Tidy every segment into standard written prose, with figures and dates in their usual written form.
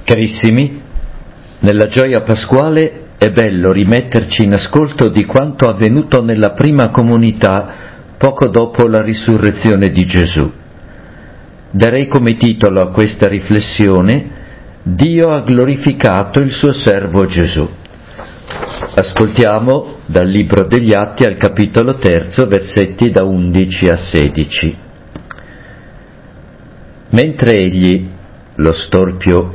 Carissimi, nella gioia pasquale è bello rimetterci in ascolto di quanto avvenuto nella prima comunità poco dopo la risurrezione di Gesù. Darei come titolo a questa riflessione: Dio ha glorificato il suo servo Gesù. Ascoltiamo dal Libro degli Atti al capitolo 3, versetti da 11 a 16. Mentre egli, lo storpio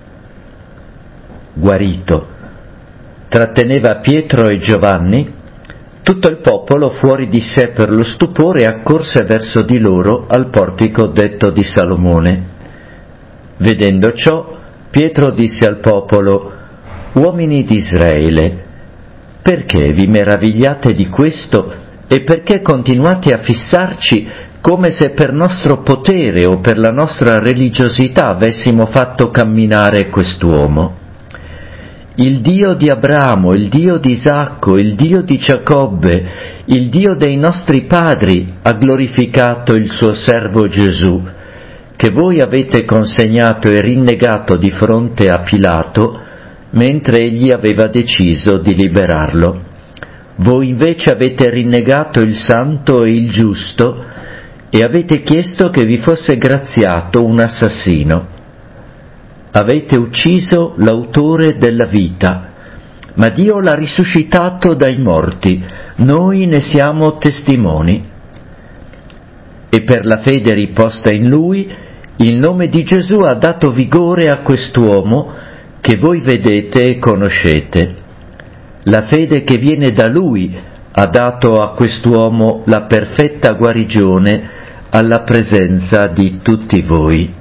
guarito, tratteneva Pietro e Giovanni, tutto il popolo fuori di sé per lo stupore accorse verso di loro al portico detto di Salomone. Vedendo ciò, Pietro disse al popolo: «Uomini di Israele, perché vi meravigliate di questo e perché continuate a fissarci come se per nostro potere o per la nostra religiosità avessimo fatto camminare quest'uomo? Il Dio di Abramo, il Dio di Isacco, il Dio di Giacobbe, il Dio dei nostri padri ha glorificato il suo servo Gesù, che voi avete consegnato e rinnegato di fronte a Pilato, mentre egli aveva deciso di liberarlo. Voi invece avete rinnegato il santo e il giusto e avete chiesto che vi fosse graziato un assassino. Avete ucciso l'autore della vita, ma Dio l'ha risuscitato dai morti, noi ne siamo testimoni. E per la fede riposta in Lui, il nome di Gesù ha dato vigore a quest'uomo che voi vedete e conoscete. La fede che viene da Lui ha dato a quest'uomo la perfetta guarigione alla presenza di tutti voi».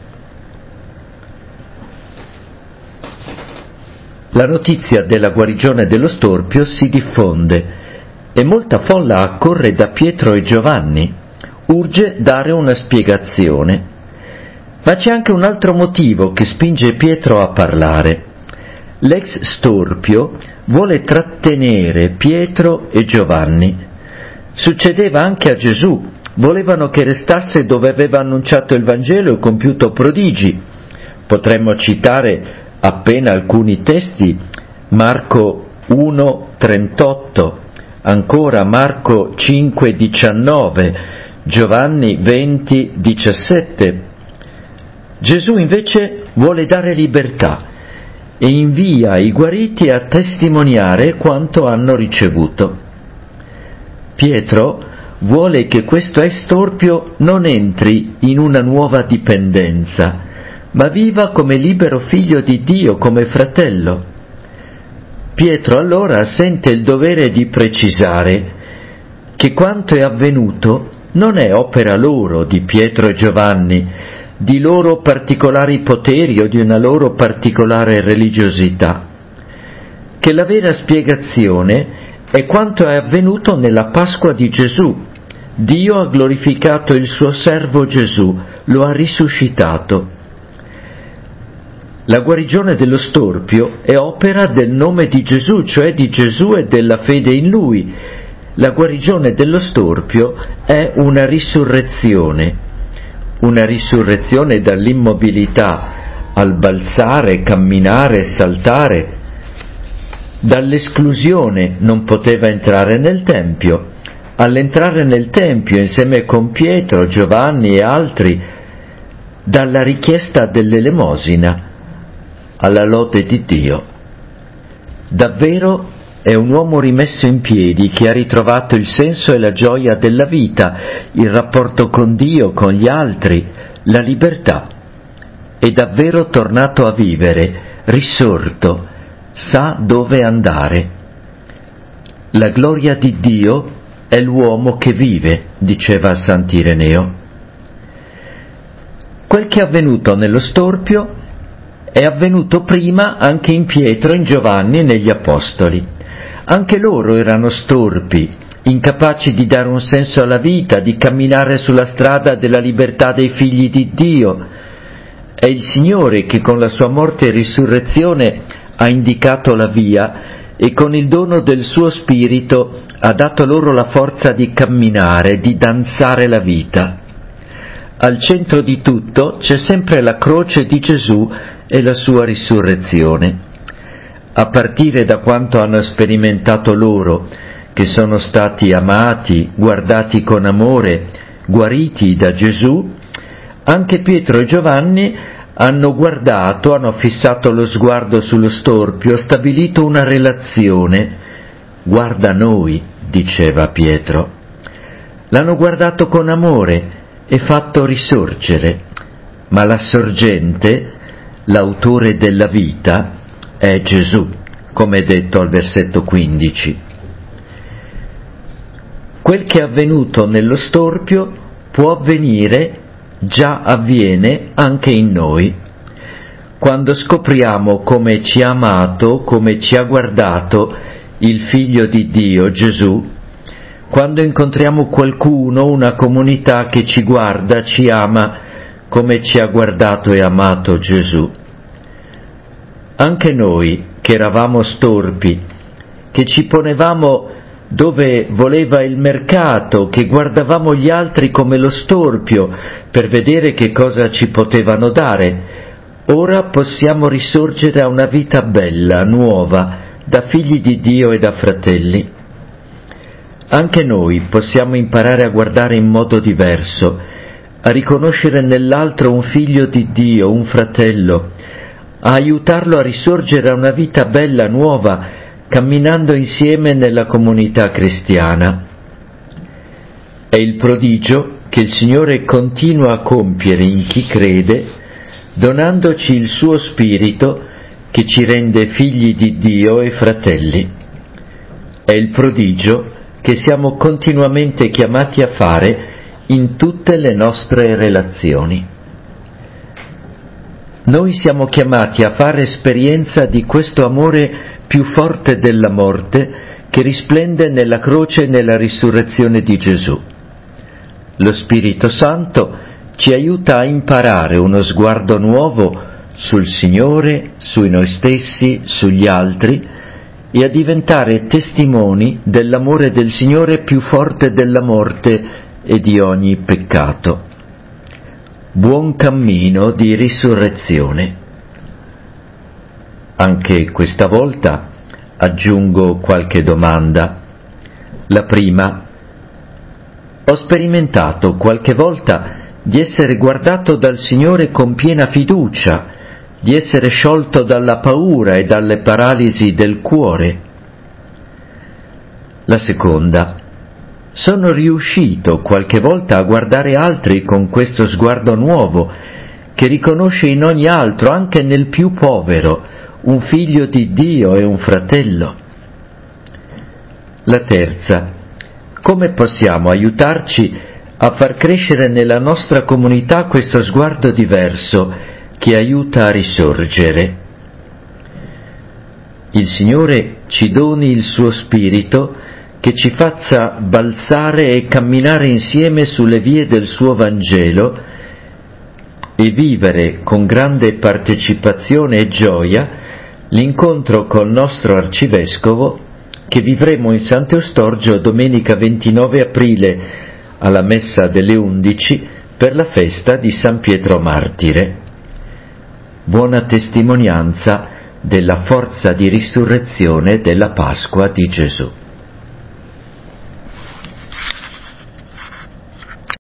La notizia della guarigione dello storpio si diffonde e molta folla accorre da Pietro e Giovanni. Urge dare una spiegazione. Ma c'è anche un altro motivo che spinge Pietro a parlare. L'ex storpio vuole trattenere Pietro e Giovanni. Succedeva anche a Gesù. Volevano che restasse dove aveva annunciato il Vangelo e compiuto prodigi. Potremmo citare appena alcuni testi: Marco 1,38, ancora Marco 5,19, Giovanni 20,17. Gesù invece vuole dare libertà e invia i guariti a testimoniare quanto hanno ricevuto. Pietro vuole che questo storpio non entri in una nuova dipendenza, ma viva come libero figlio di Dio, come fratello. Pietro allora sente il dovere di precisare che quanto è avvenuto non è opera loro, di Pietro e Giovanni, di loro particolari poteri o di una loro particolare religiosità, che la vera spiegazione è quanto è avvenuto nella Pasqua di Gesù. Dio ha glorificato il suo servo Gesù, lo ha risuscitato. La guarigione dello storpio è opera del nome di Gesù, cioè di Gesù e della fede in Lui. La guarigione dello storpio è una risurrezione dall'immobilità al balzare, camminare, saltare. Dall'esclusione non poteva entrare nel Tempio, all'entrare nel Tempio insieme con Pietro, Giovanni e altri, dalla richiesta dell'elemosina alla lode di Dio. Davvero è un uomo rimesso in piedi che ha ritrovato il senso e la gioia della vita, il rapporto con Dio, con gli altri, la libertà. È davvero tornato a vivere, risorto, sa dove andare. La gloria di Dio è l'uomo che vive, diceva Sant'Ireneo. Quel che è avvenuto nello storpio è avvenuto prima anche in Pietro, in Giovanni e negli Apostoli. Anche loro erano storpi, incapaci di dare un senso alla vita, di camminare sulla strada della libertà dei figli di Dio. È il Signore che con la sua morte e risurrezione ha indicato la via e con il dono del suo Spirito ha dato loro la forza di camminare, di danzare la vita. Al centro di tutto c'è sempre la croce di Gesù e la sua risurrezione, a partire da quanto hanno sperimentato loro, che sono stati amati, guardati con amore, guariti da Gesù. Anche Pietro e Giovanni hanno guardato, hanno fissato lo sguardo sullo storpio, stabilito una relazione. «Guarda noi», diceva Pietro. L'hanno guardato con amore e fatto risorgere, ma la sorgente, l'autore della vita, è Gesù, come è detto al versetto 15. Quel che è avvenuto nello storpio può avvenire, già avviene anche in noi. Quando scopriamo come ci ha amato, come ci ha guardato il Figlio di Dio, Gesù, quando incontriamo qualcuno, una comunità che ci guarda, ci ama, come ci ha guardato e amato Gesù. Anche noi, che eravamo storpi, che ci ponevamo dove voleva il mercato, che guardavamo gli altri come lo storpio per vedere che cosa ci potevano dare, ora possiamo risorgere a una vita bella, nuova, da figli di Dio e da fratelli. Anche noi possiamo imparare a guardare in modo diverso, a riconoscere nell'altro un figlio di Dio, un fratello, a aiutarlo a risorgere a una vita bella, nuova, camminando insieme nella comunità cristiana. È il prodigio che il Signore continua a compiere in chi crede, donandoci il suo Spirito che ci rende figli di Dio e fratelli. È il prodigio che siamo continuamente chiamati a fare in tutte le nostre relazioni. Noi siamo chiamati a fare esperienza di questo amore più forte della morte, che risplende nella croce e nella risurrezione di Gesù. Lo Spirito Santo ci aiuta a imparare uno sguardo nuovo sul Signore, su noi stessi, sugli altri, e a diventare testimoni dell'amore del Signore più forte della morte e di ogni peccato. Buon cammino di risurrezione. Anche questa volta aggiungo qualche domanda. La prima: ho sperimentato qualche volta di essere guardato dal Signore con piena fiducia, di essere sciolto dalla paura e dalle paralisi del cuore? La seconda: sono riuscito qualche volta a guardare altri con questo sguardo nuovo, che riconosce in ogni altro, anche nel più povero, un figlio di Dio e un fratello? La terza: come possiamo aiutarci a far crescere nella nostra comunità questo sguardo diverso che aiuta a risorgere? Il Signore ci doni il suo Spirito che ci faccia balzare e camminare insieme sulle vie del suo Vangelo e vivere con grande partecipazione e gioia l'incontro col nostro Arcivescovo che vivremo in Sant'Eustorgio domenica 29 aprile alla Messa delle 11 per la festa di San Pietro Martire. Buona testimonianza della forza di risurrezione della Pasqua di Gesù.